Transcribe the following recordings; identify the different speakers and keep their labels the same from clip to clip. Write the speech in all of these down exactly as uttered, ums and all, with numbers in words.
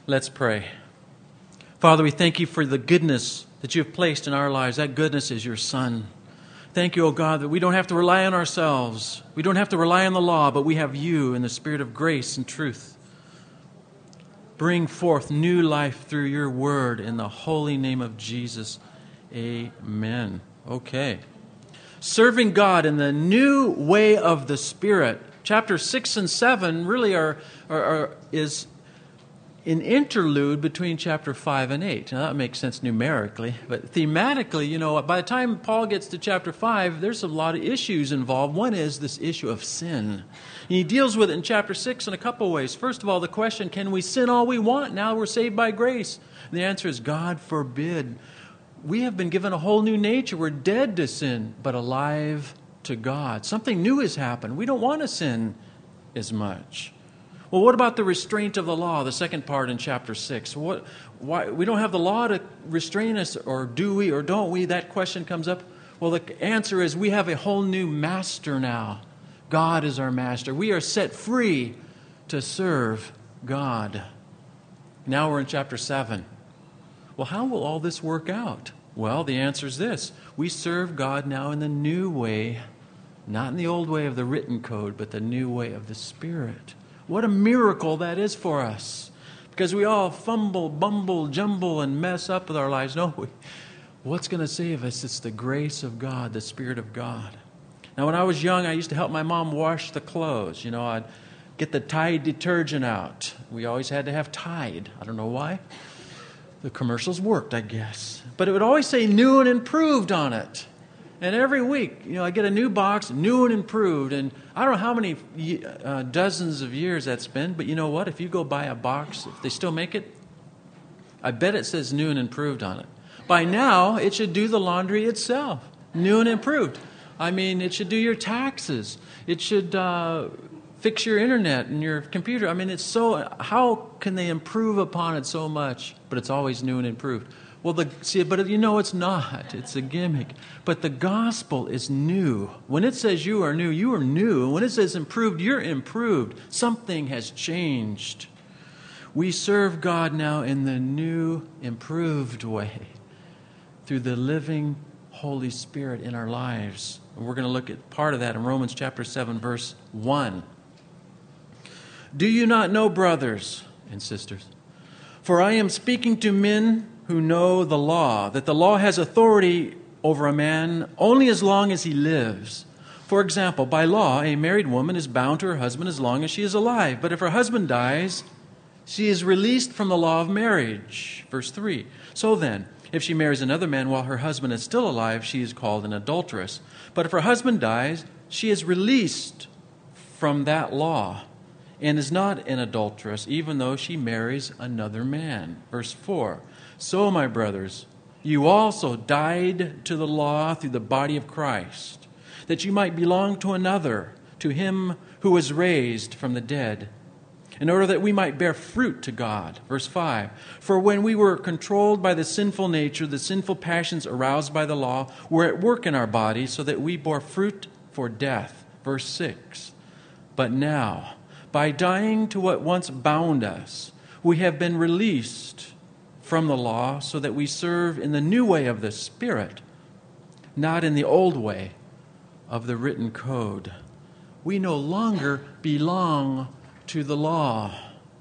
Speaker 1: Let's pray. Father, we thank you for the goodness that you have placed in our lives. That goodness is your Son. Thank you, O God, that we don't have to rely on ourselves. We don't have to rely on the law, but we have you in the Spirit of grace and truth. Bring forth new life through your word in the holy name of Jesus. Amen. Okay. Serving God in the new way of the Spirit. Chapter six and seven really are, are, are is an interlude between chapter five and eight. Now that makes sense numerically, but thematically, you know, by the time Paul gets to chapter five, there's a lot of issues involved. One is this issue of sin. And he deals with it in chapter six in a couple of ways. First of all, the question, can we sin all we want now we're saved by grace? And the answer is, God forbid. We have been given a whole new nature. We're dead to sin, but alive to God. Something new has happened. We don't want to sin as much. Well, what about the restraint of the law, the second part in chapter six? What, why, we don't have the law to restrain us, or do we, or don't we? That question comes up. Well, the answer is we have a whole new master now. God is our master. We are set free to serve God. Now we're in chapter seven. Well, how will all this work out? Well, the answer is this. We serve God now in the new way, not in the old way of the written code, but the new way of the Spirit. What a miracle that is for us. Because we all fumble, bumble, jumble, and mess up with our lives. No, we, what's going to save us? It's the grace of God, the Spirit of God. Now, when I was young, I used to help my mom wash the clothes. You know, I'd get the Tide detergent out. We always had to have Tide. I don't know why. The commercials worked, I guess. But it would always say new and improved on it. And every week, you know, I get a new box, new and improved. And I don't know how many uh, dozens of years that's been, but you know what? If you go buy a box, if they still make it, I bet it says new and improved on it. By now, it should do the laundry itself. New and improved. I mean, it should do your taxes. It should uh, fix your internet and your computer. I mean, it's so, how can they improve upon it so much? But it's always new and improved. Well, the, see, but you know it's not. It's a gimmick. But the gospel is new. When it says you are new, you are new. And when it says improved, you're improved. Something has changed. We serve God now in the new, improved way through the living Holy Spirit in our lives. And we're going to look at part of that in Romans chapter seven, verse one. Do you not know, brothers and sisters, for I am speaking to men who know the law, that the law has authority over a man only as long as he lives. For example, by law, a married woman is bound to her husband as long as she is alive. But if her husband dies, she is released from the law of marriage. Verse three. So then, if she marries another man while her husband is still alive, she is called an adulteress. But if her husband dies, she is released from that law and is not an adulteress, even though she marries another man. Verse four. So, my brothers, you also died to the law through the body of Christ, that you might belong to another, to him who was raised from the dead, in order that we might bear fruit to God. Verse five. For when we were controlled by the sinful nature, the sinful passions aroused by the law were at work in our bodies, so that we bore fruit for death. Verse six. But now, by dying to what once bound us, we have been released from the law, so that we serve in the new way of the Spirit, not in the old way of the written code. We no longer belong to the law.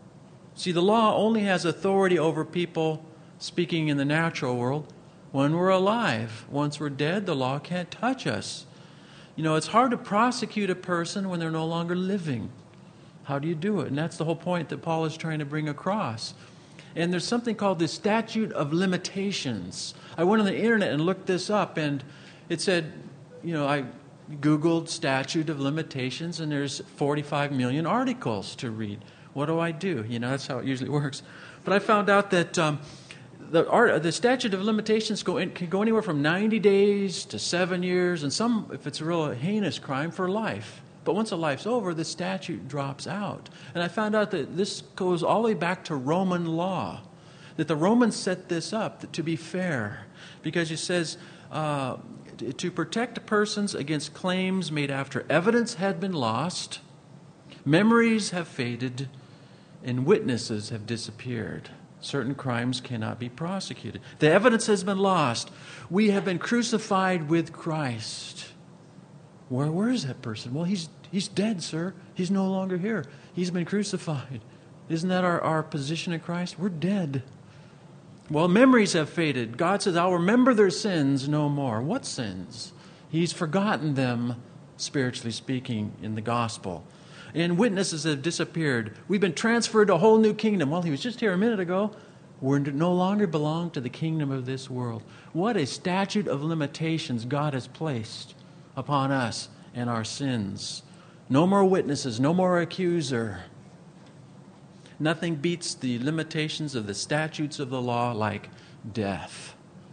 Speaker 1: See, the law only has authority over people, speaking in the natural world, when we're alive. Once we're dead, the law can't touch us. You know, it's hard to prosecute a person when they're no longer living. How do you do it? And that's the whole point that Paul is trying to bring across. And there's something called the statute of limitations. I went on the internet and looked this up, and it said, you know, I Googled statute of limitations, and there's forty-five million articles to read. What do I do? You know, that's how it usually works. But I found out that um, the art, the statute of limitations go in, can go anywhere from ninety days to seven years, and some, if it's a real heinous crime, for life. But once a life's over, the statute drops out. And I found out that this goes all the way back to Roman law, that the Romans set this up to be fair, because it says uh, to protect persons against claims made after evidence had been lost, memories have faded, and witnesses have disappeared. certain crimes cannot be prosecuted. The evidence has been lost. We have been crucified with Christ. Where, where is that person? Well, he's he's dead, sir. He's no longer here. He's been crucified. Isn't that our, our position in Christ? We're dead. Well, memories have faded. God says, I'll remember their sins no more. What sins? He's forgotten them, spiritually speaking, in the gospel. And witnesses have disappeared. We've been transferred to a whole new kingdom. Well, he was just here a minute ago. We no longer belong to the kingdom of this world. What a statute of limitations God has placed upon us and our sins. No more witnesses, no more accuser. Nothing beats the limitations of the statutes of the law like death.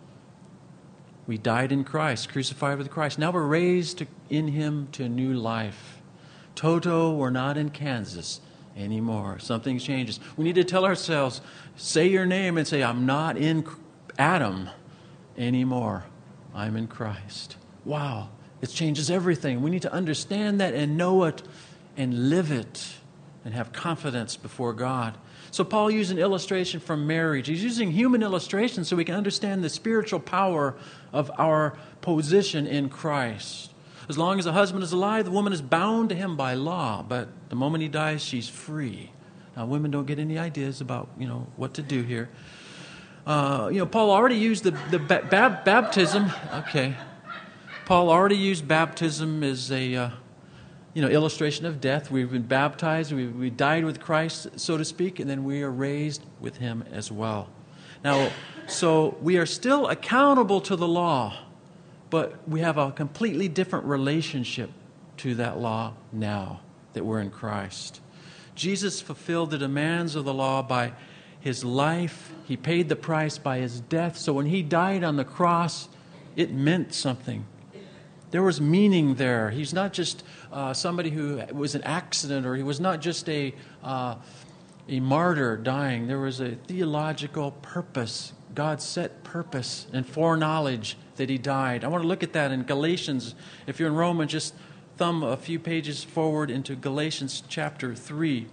Speaker 1: We died in Christ, crucified with Christ. Now we're raised to, in Him to a new life. Toto, we're not in Kansas anymore. Something changes. We need to tell ourselves, say your name and say, I'm not in Adam anymore. I'm in Christ. Wow, it changes everything. We need to understand that and know it and live it and have confidence before God. So Paul used an illustration from marriage. He's using human illustrations so we can understand the spiritual power of our position in Christ. As long as the husband is alive, the woman is bound to him by law. But the moment he dies, she's free. Now, women don't get any ideas about, you know, what to do here. Uh, you know, Paul already used the, the ba- bab- baptism. Okay. Paul already used baptism as a, uh, you know, illustration of death. We've been baptized. We, we died with Christ, so to speak, and then we are raised with Him as well. Now, so we are still accountable to the law, but we have a completely different relationship to that law now that we're in Christ. Jesus fulfilled the demands of the law by His life. He paid the price by His death. So when He died on the cross, it meant something. There was meaning there. He's not just uh, somebody who was an accident, or he was not just a uh, a martyr dying. There was a theological purpose. God set purpose and foreknowledge that He died. I want to look at that in Galatians. If you're in Romans, just thumb a few pages forward into Galatians chapter three.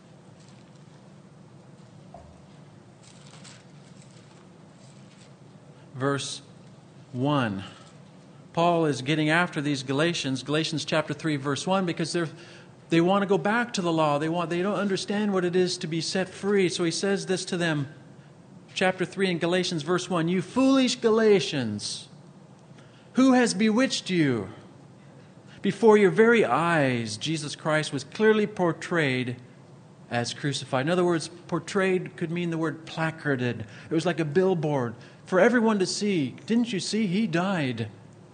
Speaker 1: Verse one. Paul is getting after these Galatians, Galatians chapter three, verse one, because they're they want to go back to the law. They want they don't understand what it is to be set free. So he says this to them, chapter three in Galatians, verse one, "You foolish Galatians, who has bewitched you? Before your very eyes, Jesus Christ was clearly portrayed as crucified." In other words, portrayed could mean the word placarded. It was like a billboard for everyone to see. Didn't you see? He died.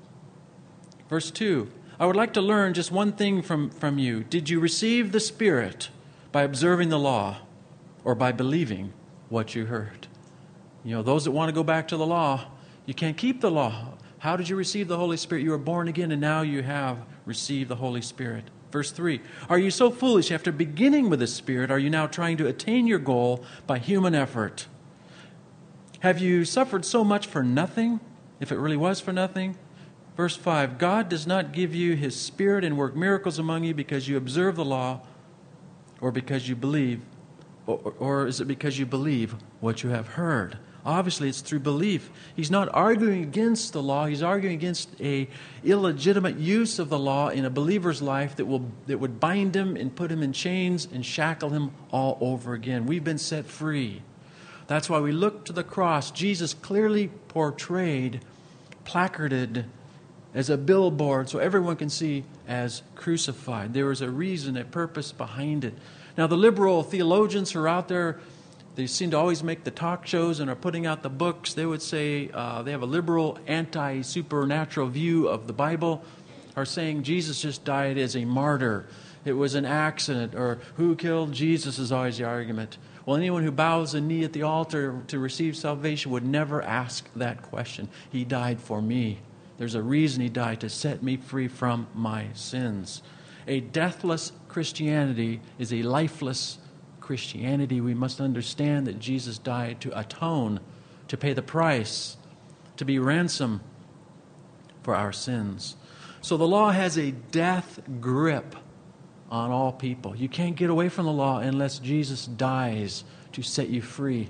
Speaker 1: Verse two, "I would like to learn just one thing from, from you. Did you receive the Spirit by observing the law or by believing what you heard?" You know, those that want to go back to the law, you can't keep the law. How did you receive the Holy Spirit? You were born again, and now you have received the Holy Spirit. Verse three, "Are you so foolish? After beginning with the Spirit, are you now trying to attain your goal by human effort? Have you suffered so much for nothing, if it really was for nothing?" Verse five, "God does not give you His Spirit and work miracles among you because you observe the law or because you believe, or, or is it because you believe what you have heard?" Obviously, it's through belief. He's not arguing against the law. He's arguing against a illegitimate use of the law in a believer's life that will that would bind him and put him in chains and shackle him all over again. We've been set free. That's why we look to the cross. Jesus clearly portrayed, placarded as a billboard so everyone can see as crucified. There was a reason, a purpose behind it. Now, the liberal theologians who are out there, they seem to always make the talk shows and are putting out the books. They would say uh, they have a liberal, anti-supernatural view of the Bible, are saying Jesus just died as a martyr. It was an accident, or who killed Jesus is always the argument. Well, anyone who bows a knee at the altar to receive salvation would never ask that question. He died for me. There's a reason He died, to set me free from my sins. A deathless Christianity is a lifeless Christianity. We must understand that Jesus died to atone, to pay the price, to be ransom for our sins. So the law has a death grip on all people. You can't get away from the law unless Jesus dies to set you free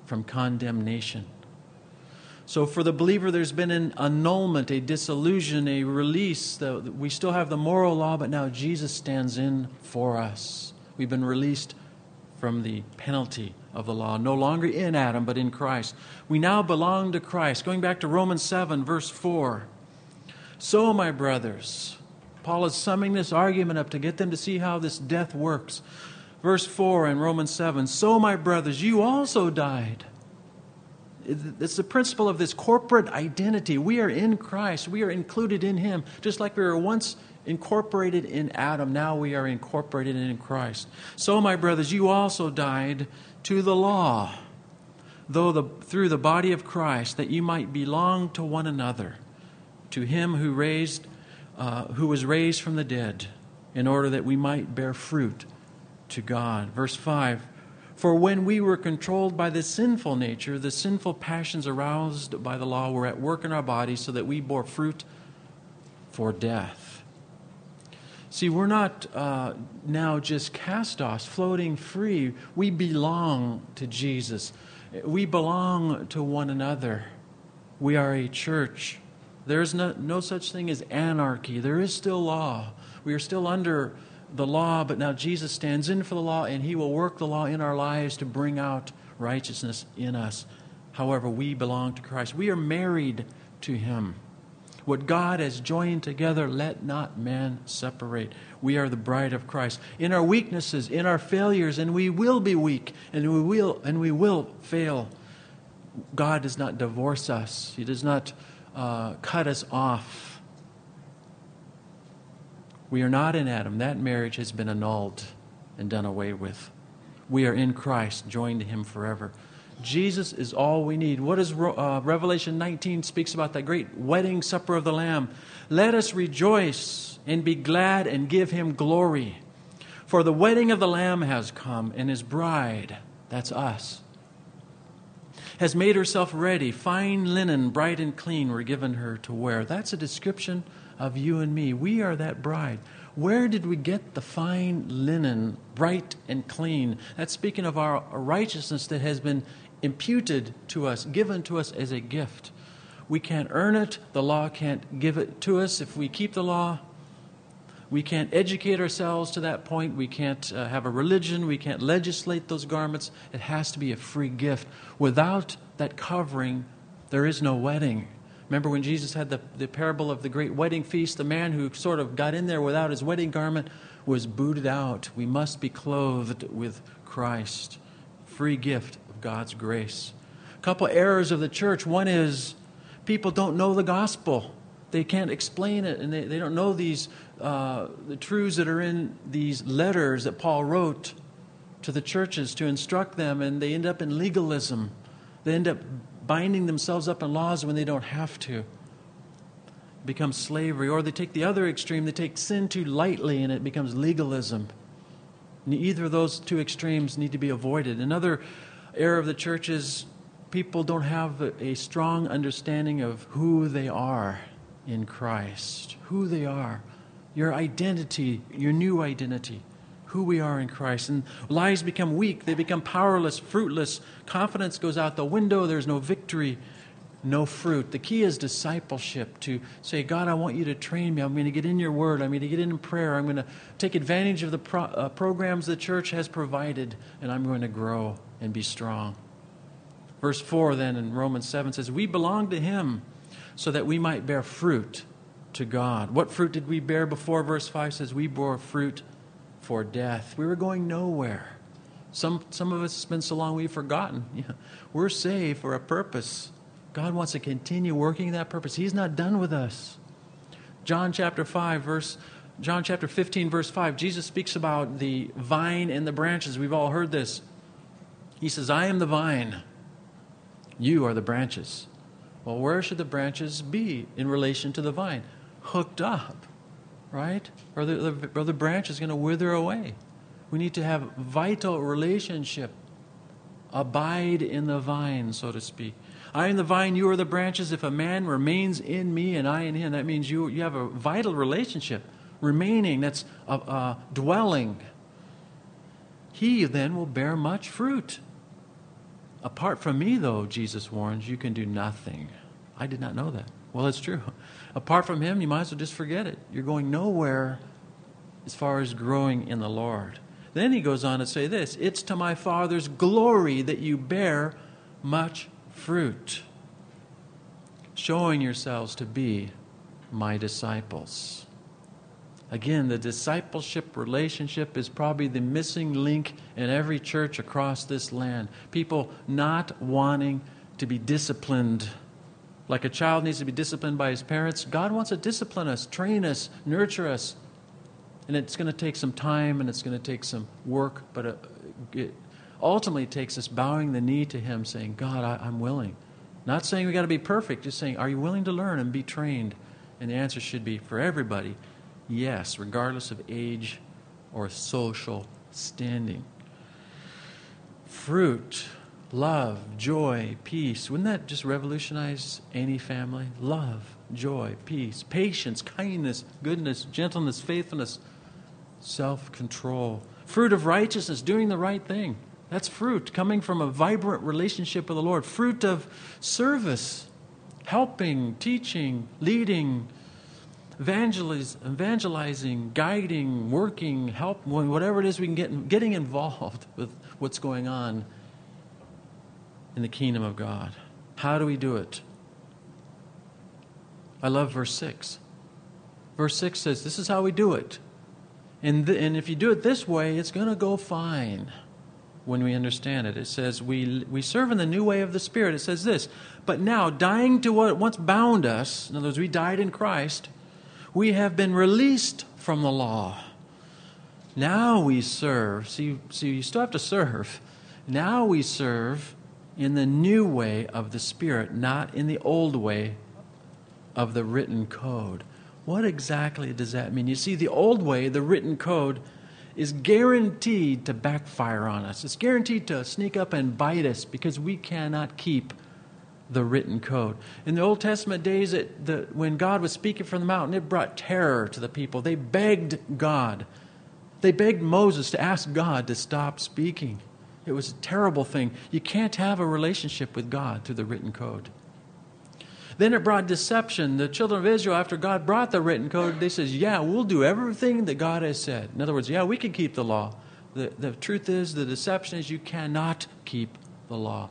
Speaker 1: from condemnation. So for the believer, there's been an annulment, a dissolution, a release. The, we still have the moral law, but now Jesus stands in for us. We've been released from the penalty of the law, no longer in Adam, but in Christ. We now belong to Christ. Going back to Romans seven, verse four. So, my brothers, Paul is summing this argument up to get them to see how this death works. Verse four in Romans seven, so, my brothers, you also died. It's the principle of this corporate identity. We are in Christ. We are included in Him. Just like we were once incorporated in Adam, now we are incorporated in Christ. So, my brothers, you also died to the law, though the, through the body of Christ, that you might belong to one another, to Him who raised, uh, who was raised from the dead, in order that we might bear fruit to God. Verse five. For when we were controlled by the sinful nature, the sinful passions aroused by the law were at work in our bodies so that we bore fruit for death. See, we're not uh, now just cast-offs, floating free. We belong to Jesus. We belong to one another. We are a church. There is no, no such thing as anarchy. There is still law. We are still under the law, but now Jesus stands in for the law, and He will work the law in our lives to bring out righteousness in us. However, we belong to Christ. We are married to Him. What God has joined together, let not man separate. We are the bride of Christ. In our weaknesses, in our failures, and we will be weak, and we will and we will fail, God does not divorce us. He does not uh, cut us off. We are not in Adam. That marriage has been annulled and done away with. We are in Christ, joined to Him forever. Jesus is all we need. What is uh, Revelation nineteen speaks about, that great wedding supper of the Lamb? Let us rejoice and be glad and give Him glory. For the wedding of the Lamb has come, and His bride, that's us, has made herself ready. Fine linen, bright and clean, were given her to wear. That's a description of you and me. We are that bride. Where did we get the fine linen, bright and clean? That's speaking of our righteousness that has been imputed to us, given to us as a gift. We can't earn it. The law can't give it to us. If we keep the law, we can't educate ourselves to that point. We can't uh, have a religion. We can't legislate those garments. It has to be a free gift. Without that covering, there is no wedding. Remember when Jesus had the, the parable of the great wedding feast, the man who sort of got in there without his wedding garment was booted out. We must be clothed with Christ. Free gift of God's grace. A couple errors of the church. One is people don't know the gospel. They can't explain it, and they, they don't know these uh, the truths that are in these letters that Paul wrote to the churches to instruct them, and they end up in legalism. They end up binding themselves up in laws when they don't have to. It becomes slavery. Or they take the other extreme, they take sin too lightly and it becomes legalism. And either of those two extremes need to be avoided. Another error of the church is people don't have a strong understanding of who they are in Christ. Who they are. Your identity, your new identity. Who we are in Christ. And lives become weak. They become powerless, fruitless. Confidence goes out the window. There's no victory, no fruit. The key is discipleship. To say, God, I want you to train me. I'm going to get in your word. I'm going to get in prayer. I'm going to take advantage of the pro- uh, programs the church has provided. And I'm going to grow and be strong. Verse four then in Romans seven says, we belong to Him so that we might bear fruit to God. What fruit did we bear before? Verse five says, we bore fruit for death. We were going nowhere. Some some of us, it's been so long we've forgotten. Yeah, we're saved for a purpose. God wants to continue working that purpose. He's not done with us. John chapter five, verse John chapter fifteen, verse five, Jesus speaks about the vine and the branches. We've all heard this. He says, I am the vine. You are the branches. Well, where should the branches be in relation to the vine? Hooked up. Right? Or the, the, or the branch is going to wither away. We need to have vital relationship. Abide in the vine, so to speak. I am the vine, you are the branches. If a man remains in me and I in him, that means you, you have a vital relationship. Remaining, that's a, a dwelling. He then will bear much fruit. Apart from me, though, Jesus warns, you can do nothing. I did not know that. Well, it's true. Apart from him, you might as well just forget it. You're going nowhere as far as growing in the Lord. Then he goes on to say this, it's to my Father's glory that you bear much fruit, showing yourselves to be my disciples. Again, the discipleship relationship is probably the missing link in every church across this land. People not wanting to be disciplined. Like a child needs to be disciplined by his parents, God wants to discipline us, train us, nurture us. And it's going to take some time and it's going to take some work, but it ultimately takes us bowing the knee to him, saying, God, I, I'm willing. Not saying we got to be perfect, just saying, are you willing to learn and be trained? And the answer should be for everybody, yes, regardless of age or social standing. Fruit, love, joy, peace. Wouldn't that just revolutionize any family? Love, joy, peace, patience, kindness, goodness, gentleness, faithfulness, self-control. Fruit of righteousness, doing the right thing. That's fruit coming from a vibrant relationship with the Lord. Fruit of service, helping, teaching, leading, evangeliz- evangelizing, guiding, working, help, whatever it is we can get, getting involved with what's going on in the kingdom of God. How do we do it? I love verse six. Verse six says, this is how we do it. And, th- and if you do it this way, it's going to go fine when we understand it. It says, we, we serve in the new way of the Spirit. It says this, but now, dying to what once bound us, in other words, we died in Christ, we have been released from the law. Now we serve. See, see, you still have to serve. Now we serve in the new way of the Spirit, not in the old way of the written code. What exactly does that mean? You see, the old way, the written code, is guaranteed to backfire on us. It's guaranteed to sneak up and bite us because we cannot keep the written code. In the Old Testament days, it, the, when God was speaking from the mountain, it brought terror to the people. They begged God. They begged Moses to ask God to stop speaking. It was a terrible thing. You can't have a relationship with God through the written code. Then it brought deception. The children of Israel, after God brought the written code, they says, yeah, we'll do everything that God has said. In other words, yeah, we can keep the law. The, the truth is, the deception is you cannot keep the law.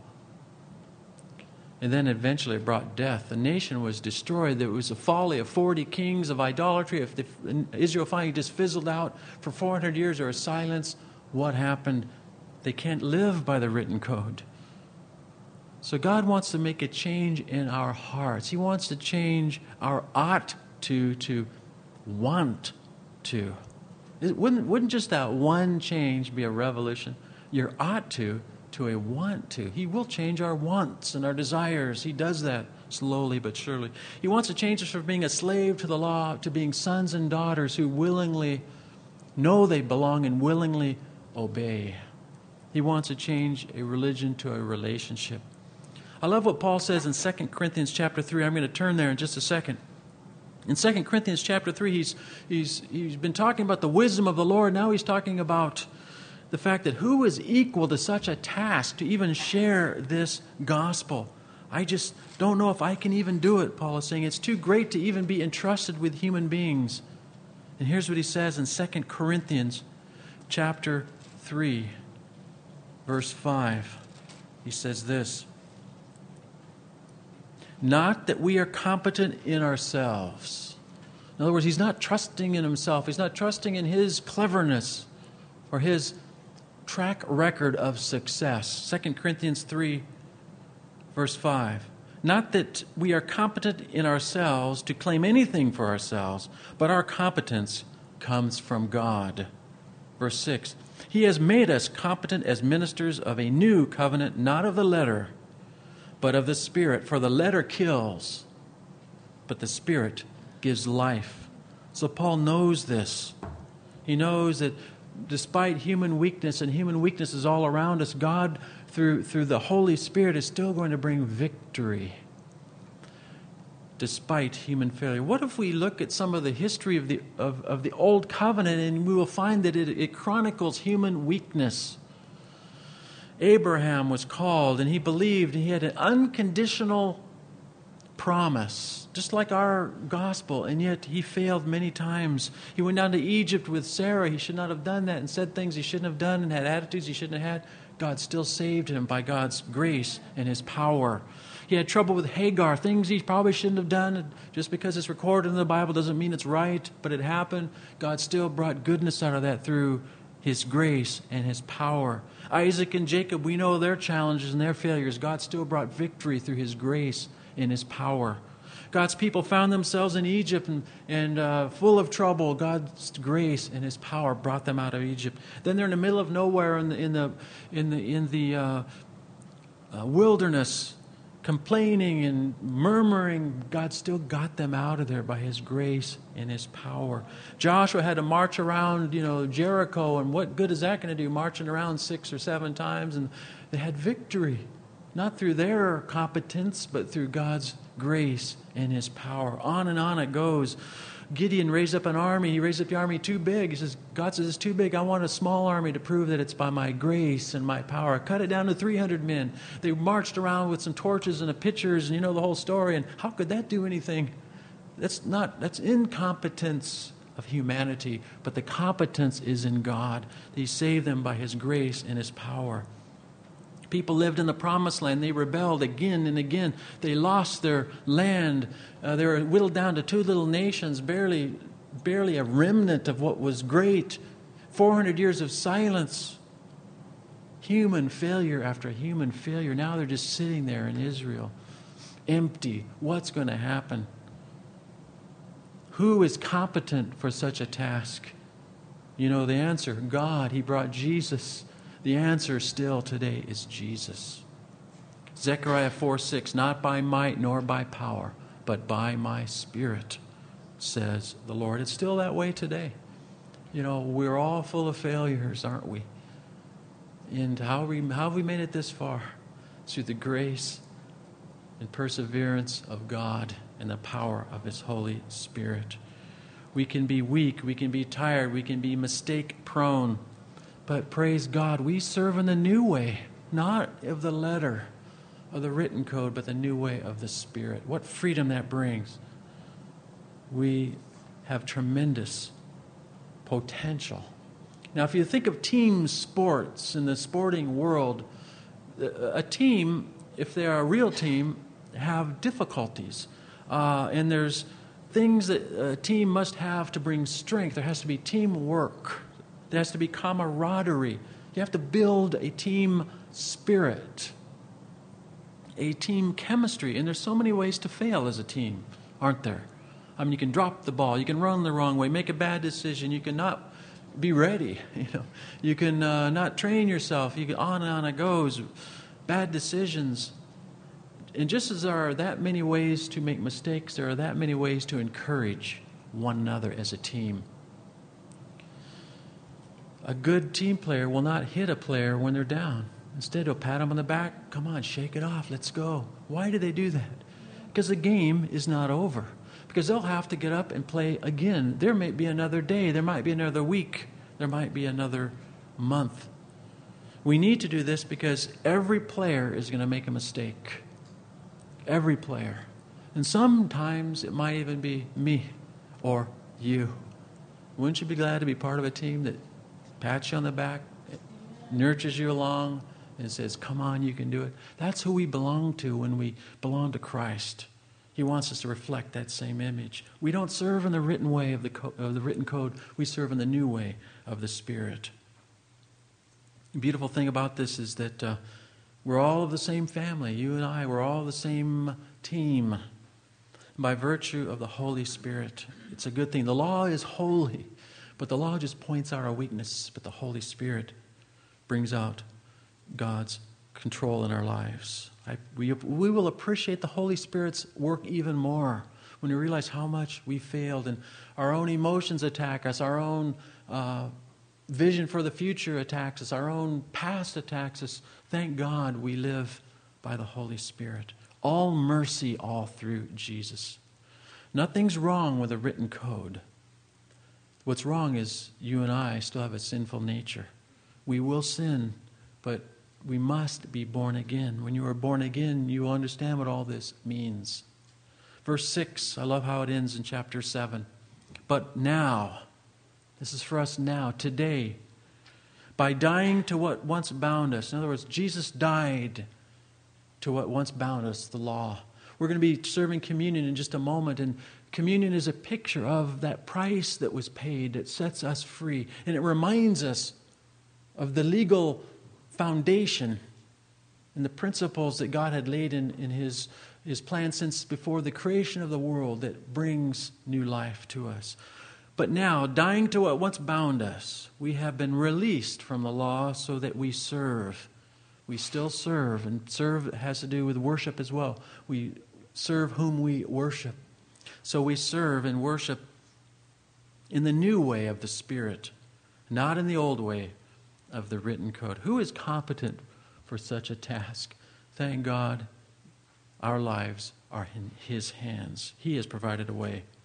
Speaker 1: And then eventually it brought death. The nation was destroyed. There was a folly of forty kings of idolatry. If the, Israel finally just fizzled out for four hundred years, or a silence, what happened? They can't live by the written code. So God wants to make a change in our hearts. He wants to change our ought to to want to. It wouldn't, wouldn't just that one change be a revolution? Your ought to to a want to. He will change our wants and our desires. He does that slowly but surely. He wants to change us from being a slave to the law to being sons and daughters who willingly know they belong and willingly obey. He wants to change a religion to a relationship. I love what Paul says in Second Corinthians chapter three. I'm going to turn there in just a second. In Second Corinthians chapter three, he's, he's, he's been talking about the wisdom of the Lord. Now he's talking about the fact that who is equal to such a task to even share this gospel? I just don't know if I can even do it, Paul is saying. It's too great to even be entrusted with human beings. And here's what he says in Second Corinthians chapter three, verse five. He says this, not that we are competent in ourselves. In other words, he's not trusting in himself. He's not trusting in his cleverness or his track record of success. Second Corinthians three, verse five. Not that we are competent in ourselves to claim anything for ourselves, but our competence comes from God. Verse six. He has made us competent as ministers of a new covenant, not of the letter, but of the Spirit. For the letter kills, but the Spirit gives life. So Paul knows this. He knows that despite human weakness, and human weakness is all around us, God, through, through the Holy Spirit, is still going to bring victory despite human failure. What if we look at some of the history of the, of, of the Old Covenant, and we will find that it, it chronicles human weakness. Abraham was called, and he believed, and he had an unconditional promise, just like our gospel, and yet he failed many times. He went down to Egypt with Sarah. He should not have done that, and said things he shouldn't have done, and had attitudes he shouldn't have had. God still saved him by God's grace and his power. He had trouble with Hagar, things he probably shouldn't have done. Just because it's recorded in the Bible doesn't mean it's right, but it happened. God still brought goodness out of that through his grace and his power. Isaac and Jacob, we know their challenges and their failures. God still brought victory through his grace and his power. God's people found themselves in Egypt and, and uh, full of trouble. God's grace and his power brought them out of Egypt. Then they're in the middle of nowhere in the in the in the in the uh, uh, wilderness, complaining and murmuring. God still got them out of there by his grace and his power. Joshua had to march around, you know, Jericho, and what good is that going to do, marching around six or seven times? And they had victory, not through their competence, but through God's grace and his power. On and on it goes. Gideon raised up an army. He raised up the army too big. He says, God says, it's too big. I want a small army to prove that it's by my grace and my power. Cut it down to three hundred men. They marched around with some torches and a pitchers, and you know the whole story. And how could that do anything? That's not, that's incompetence of humanity, but the competence is in God. He saved them by his grace and his power. People lived in the promised land. They rebelled again and again. They lost their land. Uh, they were whittled down to two little nations, barely, barely a remnant of what was great. four hundred years of silence. Human failure after human failure. Now they're just sitting there in Israel, empty. What's going to happen? Who is competent for such a task? You know the answer. God. He brought Jesus. The answer still today is Jesus. Zechariah four six, not by might nor by power, but by my Spirit, says the Lord. It's still that way today. You know, we're all full of failures, aren't we? And how, we, how have we made it this far? Through the grace and perseverance of God and the power of his Holy Spirit. We can be weak, we can be tired, we can be mistake-prone. But praise God, we serve in the new way, not of the letter of the written code, but the new way of the Spirit. What freedom that brings. We have tremendous potential. Now, if you think of team sports in the sporting world, a team, if they are a real team, have difficulties. Uh, and there's things that a team must have to bring strength. There has to be teamwork. There has to be camaraderie. You have to build a team spirit, a team chemistry. And there's so many ways to fail as a team, aren't there? I mean, you can drop the ball. You can run the wrong way, make a bad decision. You can not be ready. You know, you can uh, not train yourself. You can, on and on it goes. Bad decisions. And just as there are that many ways to make mistakes, there are that many ways to encourage one another as a team. A good team player will not hit a player when they're down. Instead, they'll pat them on the back. Come on, shake it off. Let's go. Why do they do that? Because the game is not over. Because they'll have to get up and play again. There may be another day. There might be another week. There might be another month. We need to do this because every player is going to make a mistake. Every player. And sometimes it might even be me or you. Wouldn't you be glad to be part of a team that pats you on the back, nurtures you along, and says, come on, you can do it? That's who we belong to when we belong to Christ. He wants us to reflect that same image. We don't serve in the written way of the, co- of the written code. We serve in the new way of the Spirit. The beautiful thing about this is that uh, we're all of the same family. You and I, we're all the same team. By virtue of the Holy Spirit. It's a good thing. The law is holy. But the law just points out our weakness, but the Holy Spirit brings out God's control in our lives. I, we, we will appreciate the Holy Spirit's work even more when we realize how much we failed and our own emotions attack us, our own uh, vision for the future attacks us, our own past attacks us. Thank God we live by the Holy Spirit. All mercy all through Jesus. Nothing's wrong with a written code. What's wrong is you and I still have a sinful nature. We will sin, but we must be born again. When you are born again, you will understand what all this means. Verse six, I love how it ends in chapter seven. But now, this is for us now, today, by dying to what once bound us. In other words, Jesus died to what once bound us, the law. We're going to be serving communion in just a moment, and communion is a picture of that price that was paid that sets us free. And it reminds us of the legal foundation and the principles that God had laid in, in his, his plan since before the creation of the world that brings new life to us. But now, dying to what once bound us, we have been released from the law so that we serve. We still serve, and serve has to do with worship as well. We serve whom we worship. So we serve and worship in the new way of the Spirit, not in the old way of the written code. Who is competent for such a task? Thank God, our lives are in His hands. He has provided a way.